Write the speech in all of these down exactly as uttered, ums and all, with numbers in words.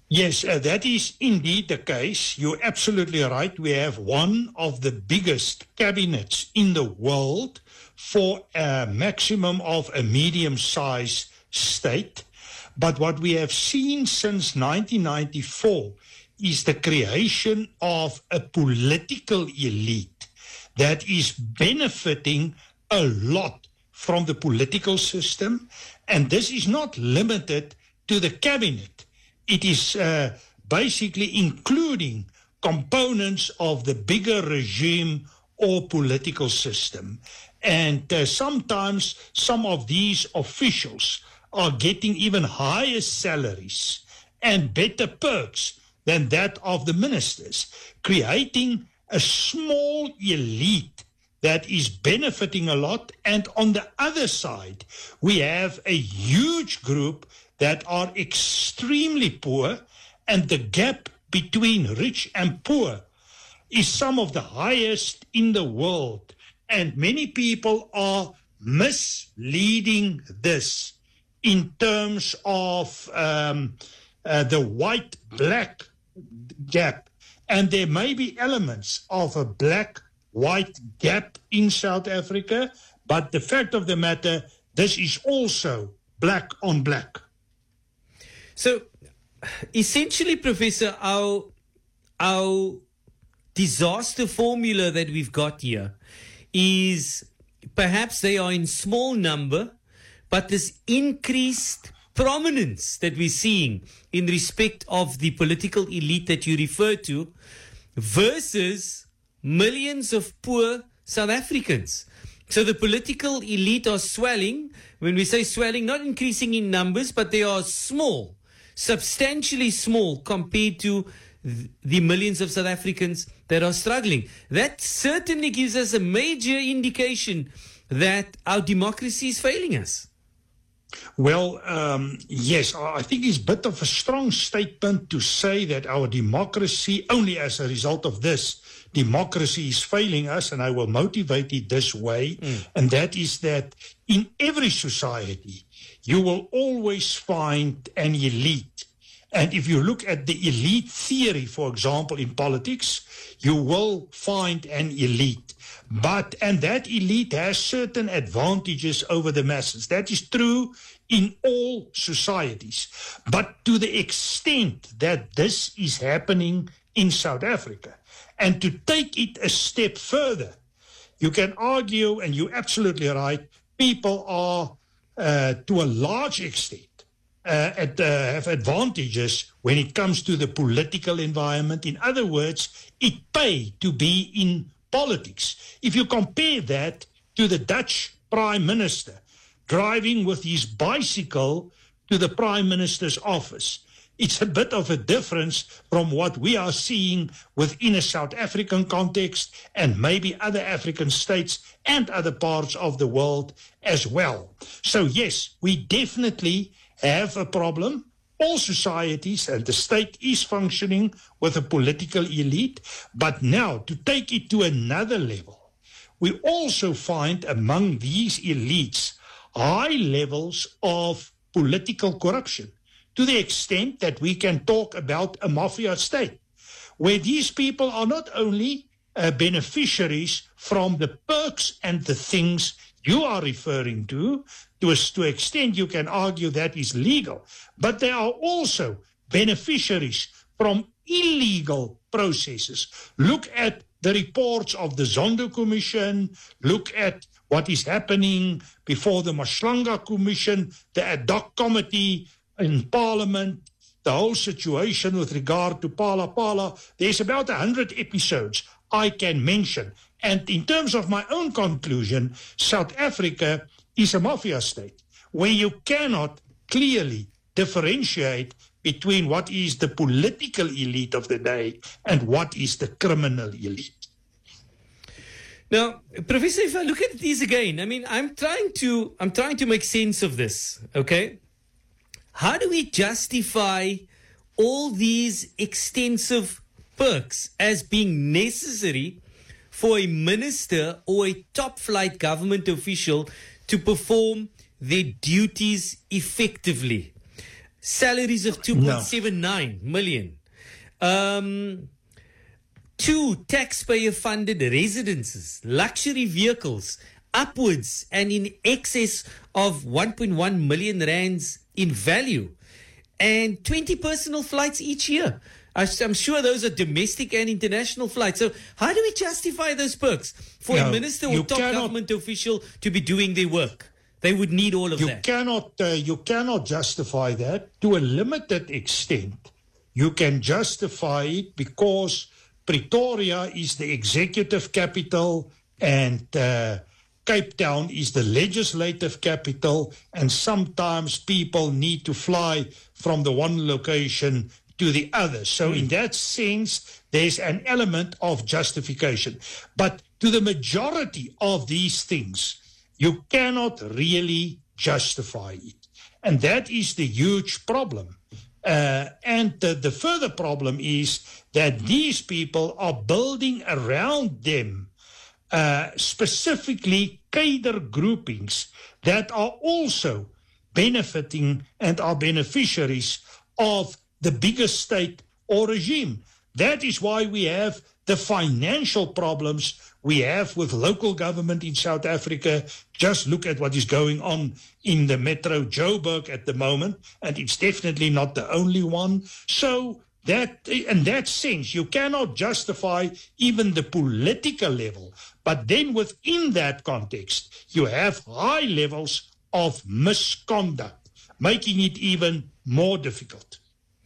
Yes, uh, that is indeed the case. You're absolutely right. We have one of the biggest cabinets in the world for a maximum of a medium-sized state. But what we have seen since nineteen ninety-four is the creation of a political elite that is benefiting a lot from the political system. And this is not limited to the cabinet. It is uh, basically including components of the bigger regime or political system. And uh, sometimes some of these officials are getting even higher salaries and better perks than that of the ministers, creating a small elite that is benefiting a lot. And on the other side, we have a huge group that are extremely poor, and the gap between rich and poor is some of the highest in the world. And many people are misleading this in terms of um, uh, the white-black gap. And there may be elements of a black-white gap in South Africa, but the fact of the matter, this is also black on black. So, essentially, Professor, our, our disaster formula that we've got here is perhaps they are in small number, but this increased prominence that we're seeing in respect of the political elite that you refer to versus millions of poor South Africans. So the political elite are swelling. When we say swelling, not increasing in numbers, but they are small, substantially small compared to the millions of South Africans that are struggling. That certainly gives us a major indication that our democracy is failing us. Well, um, yes, I think it's a bit of a strong statement to say that our democracy, only as a result of this, democracy is failing us, and I will motivate it this way, mm. and that is that in every society, you will always find an elite. And if you look at the elite theory, for example, in politics, you will find an elite. But, and that elite has certain advantages over the masses. That is true in all societies. But to the extent that this is happening in South Africa, and to take it a step further, you can argue, and you're absolutely right, people are, uh, to a large extent, Uh, at, uh, have advantages when it comes to the political environment. In other words, it pay to be in politics. If you compare that to the Dutch Prime Minister driving with his bicycle to the Prime Minister's office, it's a bit of a difference from what we are seeing within a South African context and maybe other African states and other parts of the world as well. So yes, we definitely have a problem. All societies and the state is functioning with a political elite, but now to take it to another level, we also find among these elites high levels of political corruption, to the extent that we can talk about a mafia state, where these people are not only uh, beneficiaries from the perks and the things you are referring to, to a to extent you can argue that is legal, but they are also beneficiaries from illegal processes. Look at the reports of the Zondo Commission, look at what is happening before the Mashlanga Commission, the ad hoc committee in Parliament, the whole situation with regard to Pala Pala. There's about one hundred episodes I can mention. And in terms of my own conclusion, South Africa is a mafia state where you cannot clearly differentiate between what is the political elite of the day and what is the criminal elite. Now, Professor, if I look at these again, I mean, I'm trying to, I'm trying to make sense of this, okay? How do we justify all these extensive perks as being necessary for a minister or a top-flight government official to perform their duties effectively? salaries of two point seven nine million. Um, two taxpayer-funded residences, luxury vehicles, upwards and in excess of one point one million rands in value, and twenty personal flights each year. I'm sure those are domestic and international flights. So how do we justify those perks for No, a minister or you top cannot- government official to be doing their work? They would need all of You that. cannot, uh, you cannot justify that to a limited extent. You can justify it because Pretoria is the executive capital and uh, Cape Town is the legislative capital, and sometimes people need to fly from the one location to the other. So in that sense, there's an element of justification. But to the majority of these things, you cannot really justify it. And that is the huge problem. Uh, and the, the further problem is that these people are building around them uh, specifically cadre groupings that are also benefiting and are beneficiaries of the biggest state or regime. That is why we have the financial problems we have with local government in South Africa. Just look at what is going on in the Metro Joburg at the moment, and it's definitely not the only one. So that, in that sense, you cannot justify even the political level. But then within that context, you have high levels of misconduct, making it even more difficult.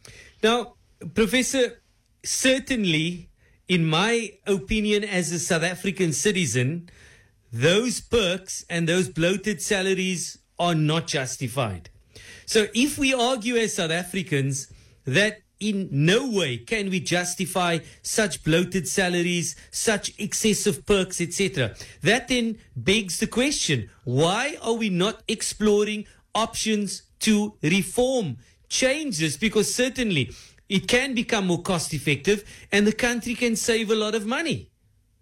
Now, Professor, certainly, in my opinion as a South African citizen, those perks and those bloated salaries are not justified. So if we argue as South Africans that in no way can we justify such bloated salaries, such excessive perks, et cetera, that then begs the question, why are we not exploring options to reform, change this? Because certainly it can become more cost effective and the country can save a lot of money.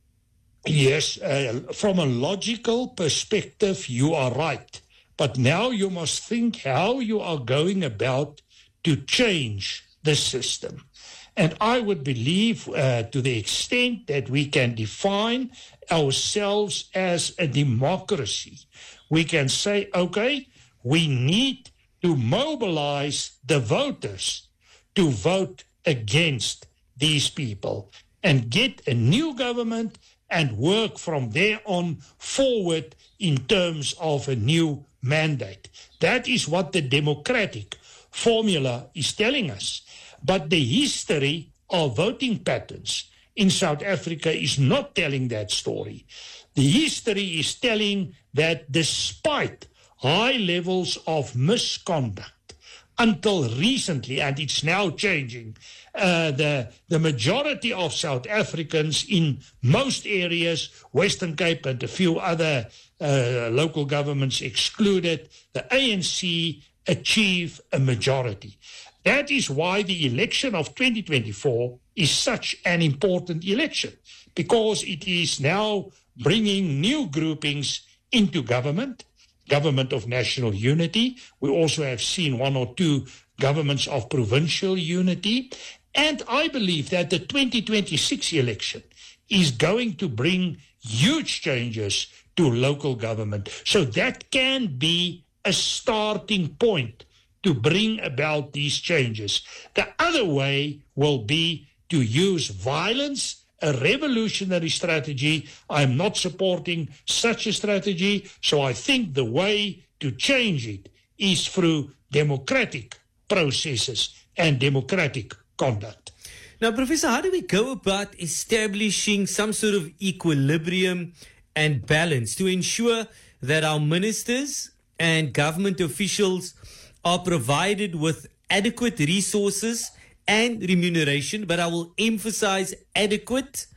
Yes, uh, from a logical perspective, you are right. But now you must think how you are going about to change the system. And I would believe uh, to the extent that we can define ourselves as a democracy, we can say, okay, we need to mobilize the voters to vote against these people and get a new government and work from there on forward in terms of a new mandate. That is what the democratic formula is telling us. But the history of voting patterns in South Africa is not telling that story. The history is telling that despite high levels of misconduct, until recently, and it's now changing, uh, the, the majority of South Africans in most areas, Western Cape and a few other uh, local governments excluded, the A N C achieve a majority. That is why the election of twenty twenty-four is such an important election, because it is now bringing new groupings into government, government of national unity. We also have seen one or two governments of provincial unity. And I believe that the twenty twenty-six election is going to bring huge changes to local government. So that can be a starting point to bring about these changes. The other way will be to use violence, a revolutionary strategy. I'm not supporting such a strategy, so I think the way to change it is through democratic processes and democratic conduct. Now, Professor, how do we go about establishing some sort of equilibrium and balance to ensure that our ministers and government officials are provided with adequate resources and remuneration, but I will emphasize adequate,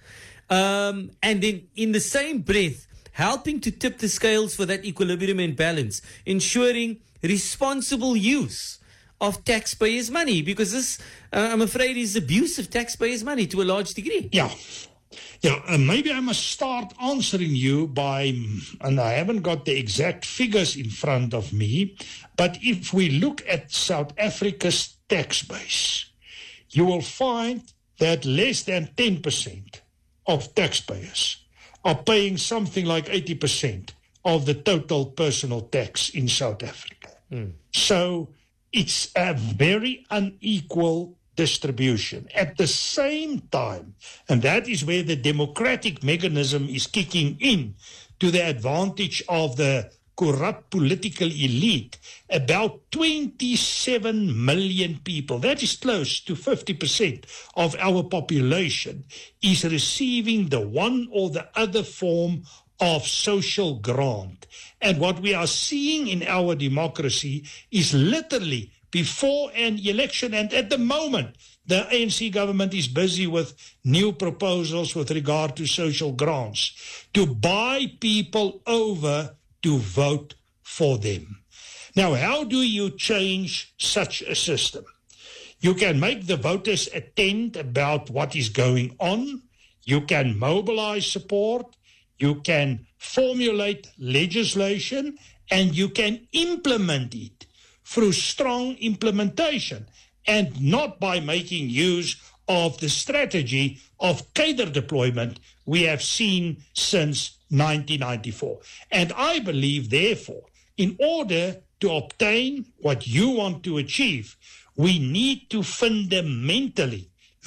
um, and then in the same breath, helping to tip the scales for that equilibrium and balance, ensuring responsible use of taxpayers' money, because this, uh, I'm afraid, is abuse of taxpayers' money to a large degree. Yeah, Yeah, uh, maybe I must start answering you by, and I haven't got the exact figures in front of me, but if we look at South Africa's tax base, you will find that less than ten percent of taxpayers are paying something like eighty percent of the total personal tax in South Africa. Mm. So it's a very unequal distribution. At the same time, and that is where the democratic mechanism is kicking in to the advantage of the corrupt political elite, about twenty-seven million people, that is close to fifty percent of our population, is receiving the one or the other form of social grant. And what we are seeing in our democracy is literally before an election, and at the moment, the A N C government is busy with new proposals with regard to social grants to buy people over to vote for them. Now, how do you change such a system? You can make the voters attend about what is going on. You can mobilize support. You can formulate legislation, and you can implement it through strong implementation, and not by making use of the strategy of cadre deployment we have seen since nineteen ninety-four. And I believe, therefore, in order to obtain what you want to achieve, we need to fundamentally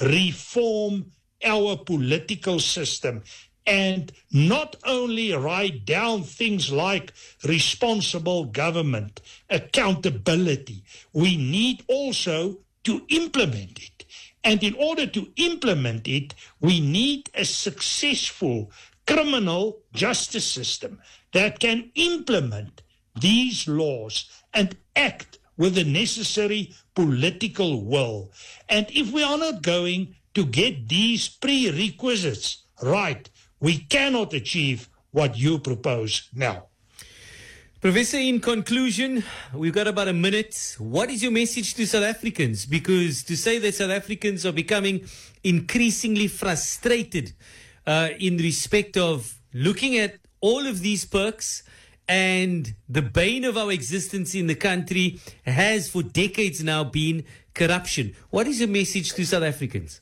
reform our political system, and not only write down things like responsible government, accountability. We need also to implement it. And in order to implement it, we need a successful criminal justice system that can implement these laws and act with the necessary political will. And if we are not going to get these prerequisites right, we cannot achieve what you propose now. Professor, in conclusion, we've got about a minute. What is your message to South Africans? Because to say that South Africans are becoming increasingly frustrated uh, in respect of looking at all of these perks, and the bane of our existence in the country has for decades now been corruption. What is your message to South Africans?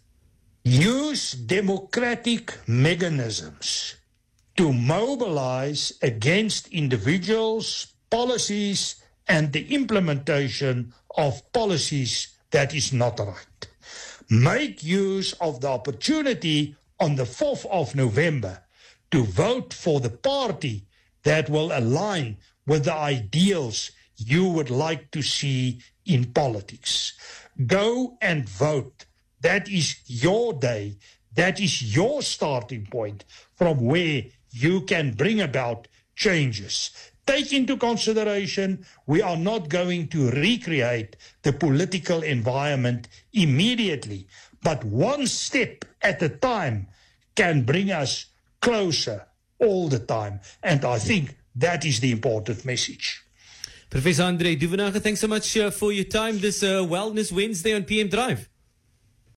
Use democratic mechanisms to mobilize against individuals, policies, and the implementation of policies that is not right. Make use of the opportunity on the fourth of November to vote for the party that will align with the ideals you would like to see in politics. Go and vote. That is your day. That is your starting point from where you can bring about changes. Take into consideration, we are not going to recreate the political environment immediately, but one step at a time can bring us closer all the time. And I think that is the important message. Professor Andre Duvenhage, thanks so much uh, for your time this uh, Wellness Wednesday on P M Drive.